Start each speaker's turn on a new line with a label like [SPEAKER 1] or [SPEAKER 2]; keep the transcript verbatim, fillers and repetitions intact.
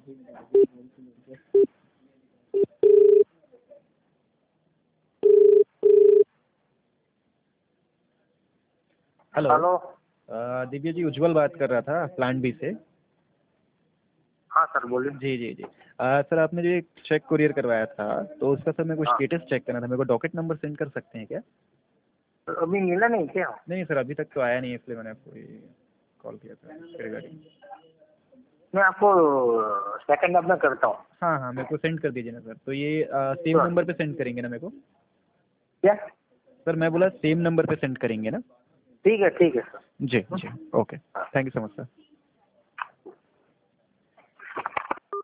[SPEAKER 1] Hello.
[SPEAKER 2] Hello.
[SPEAKER 1] अ, दिव्या जी, उज्जवल बात कर रहा था प्लान बी से।
[SPEAKER 2] हाँ सर बोलिए।
[SPEAKER 1] जी जी जी। अ, सर, आपने जो एक चेक कुरियर करवाया था, तो उसका सर मेरे को
[SPEAKER 2] हाँ
[SPEAKER 1] स्टेटस चेक करना था। मेरे को डॉकेट नंबर सेंड कर सकते हैं क्या?
[SPEAKER 2] तो अभी मिला नहीं क्या?
[SPEAKER 1] नहीं सर, अभी तक तो आया नहीं है, इसलिए मैंने आपको ये कॉल किया था इसके रिगार्डिंग।
[SPEAKER 2] मैं आपको सेकंड अपना करता हूँ।
[SPEAKER 1] हाँ हाँ, मेरे को सेंड कर दीजिए ना सर। तो ये सेम
[SPEAKER 2] तो
[SPEAKER 1] नंबर पे सेंड करेंगे ना मेरे को?
[SPEAKER 2] क्या?
[SPEAKER 1] सर, मैं बोला सेम नंबर पे सेंड करेंगे ना?
[SPEAKER 2] ठीक है ठीक है सर।
[SPEAKER 1] जी जी, okay. Thank you so much sir.